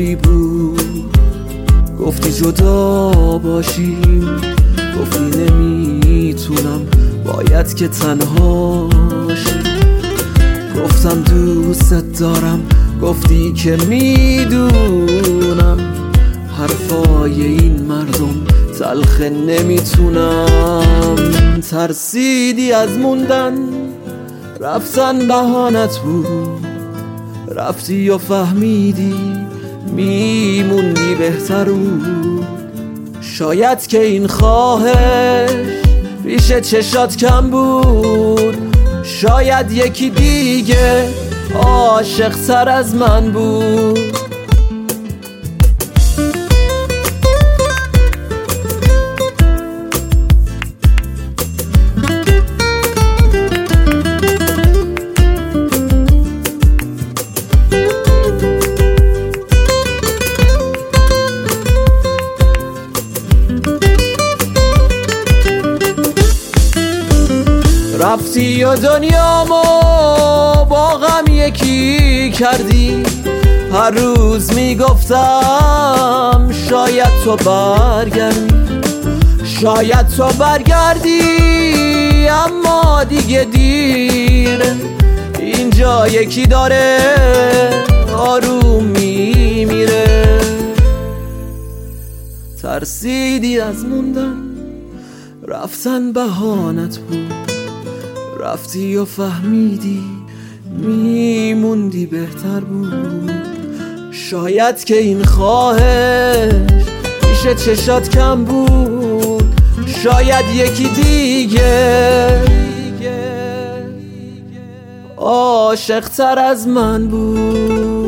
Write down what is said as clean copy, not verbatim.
جوری بود، گفتی جدا باشیم، گفتی نمیتونم، باید که تنهاشی. گفتم دوست دارم، گفتی که میدونم، حرفای این مردم تلخه نمیتونم. ترسیدی از موندن، رفتن بهانت بود، رفتی و فهمیدی میموندی بهتر بود. شاید که این خواهش پیش چشات کم بود، شاید یکی دیگه عاشق تر از من بود. رفتی و دنیامو با غم یکی کردی، هر روز میگفتم شاید تو برگردی، شاید تو برگردی، اما دیگه دیره. اینجا یکی داره آروم میمیره. ترسیدی از موندن، رفتن بهانت بود، رفتی و فهمیدی میموندی بهتر بود. شاید که این خواهش پیش چشات کم بود، شاید یکی دیگه عاشق تر از من بود.